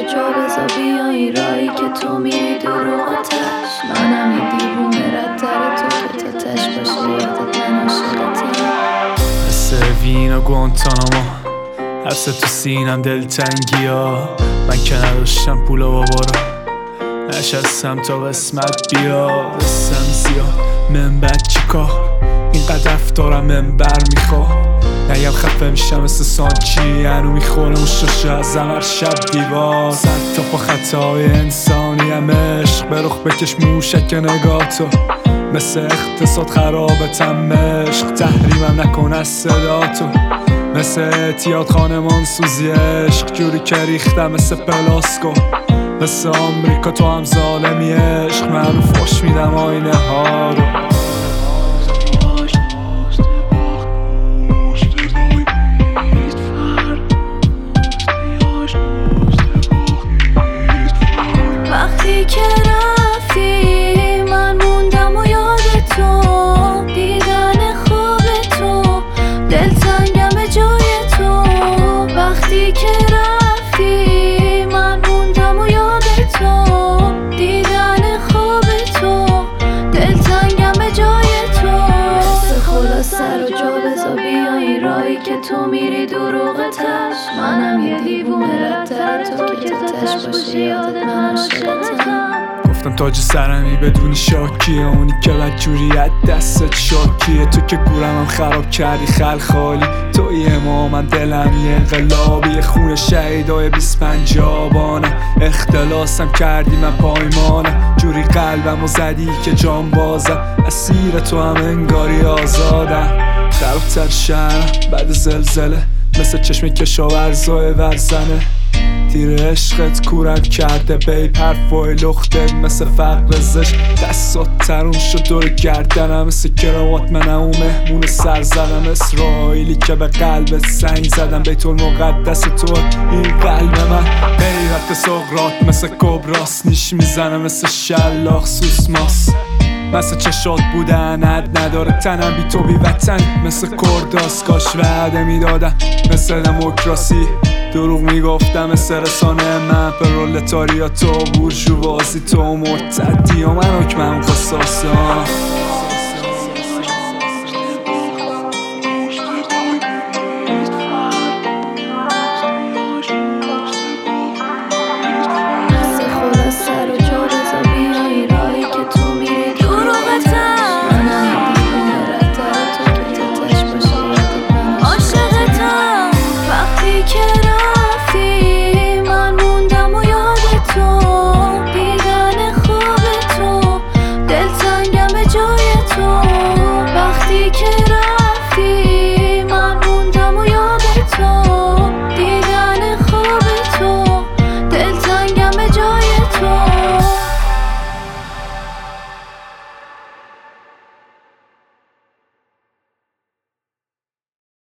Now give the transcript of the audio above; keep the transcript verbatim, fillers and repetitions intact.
جا بذار بیا این راهی که تو میری دروغ و تش. منم این دیوونه ردتر تو که تا تش باشه یادت من عاشقتم. مثل وین و گوانتانامو حبس تو سینم دلتنگی ها. من که نداشتم پول و بابا نشستم تا قسمت بیا. رسم زیاد من بد چیکار اینقدر رفتارم منبر میخواه. نگم خفه میشم مثل سانچی هنو میخوره موشاشه ازم هر شب دیوار. صد تا پا خطای انسانیم عشق به رخ بکش موشک نگاه تو. مثل اقتصاد خرابتم عشق تحریمم نکن از صدا تو. مثل اعتیاد خانمان سوزی عشق جوری که ریختم مثل پلاسکو. مثل آمریکا تو هم ظالمی عشق من فوش میدم آینه ها رو. وقتی که رفتی من موندم و یاد تو. دیدن خوب تو دلتنگم جای تو. وقتی که رفتی من موندم و یاد تو. دیدن خوب تو دلتنگم جای تو. حس خلاصه رو جا بذار بیا این راهی که تو میری دروغ تش. منم یه دیوونه ردتر تو که تا تش باشه یادت من عاشقتم. گفتم تاج سرمی بدونی شاکیه اونی که بدجوریت دستت شاکیه. تو که گورمم خراب کردی خل خالی. توی ما من دلم یه انقلابی خون شهیدای بیست پنجابانه. اختلاسم کردی من پایمانه جوری قلبم و زدی که جان بازم. اسیر تو هم انگاری آزادم. خرابتر شهرم بعد زلزله مثل چشم کشاورزای ورزنه. تیر عشقت کورم کرده بیب حرفای لختت مثل فقر زش. دستات ترون شد دور گردنم مثل کراوات منم و مهمون سرزنم. اسرائیلی که به قلبت سنگ زدم بیت المقدس تو این قلب من. غیرت سقراط مثل کبراس نیش میزنم مثل شلاق سوسماس. مثل چشات بودن حد نداره تنم بی تو بی وطن مثل کرداس. کاش وعده میدادم مثل دموکراسی دروغ میگفتم مثل رسانه من. پرولتاریا تو بورژوازی تو مرتدی و من حکمم قصاصی.